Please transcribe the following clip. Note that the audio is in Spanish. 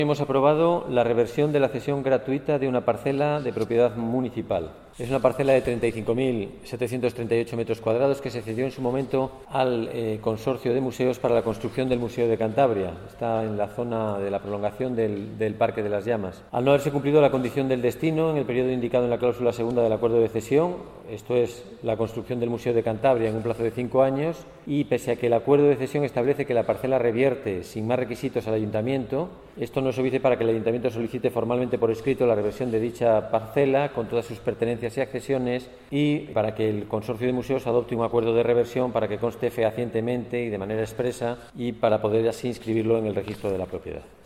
Hemos aprobado la reversión de la cesión gratuita de una parcela de propiedad municipal. Es una parcela de 35.738 metros cuadrados que se cedió en su momento al Consorcio de Museos para la construcción del Museo de Cantabria. Está en la zona de la prolongación del Parque de las Llamas. Al no haberse cumplido la condición del destino en el periodo indicado en la cláusula segunda del acuerdo de cesión, esto es la construcción del Museo de Cantabria en un plazo de 5 años, y pese a que el acuerdo de cesión establece que la parcela revierte sin más requisitos al Ayuntamiento, esto no se obedece para que el Ayuntamiento solicite formalmente por escrito la reversión de dicha parcela con todas sus pertenencias y accesiones, y para que el Consorcio de Museos adopte un acuerdo de reversión para que conste fehacientemente y de manera expresa y para poder así inscribirlo en el registro de la propiedad.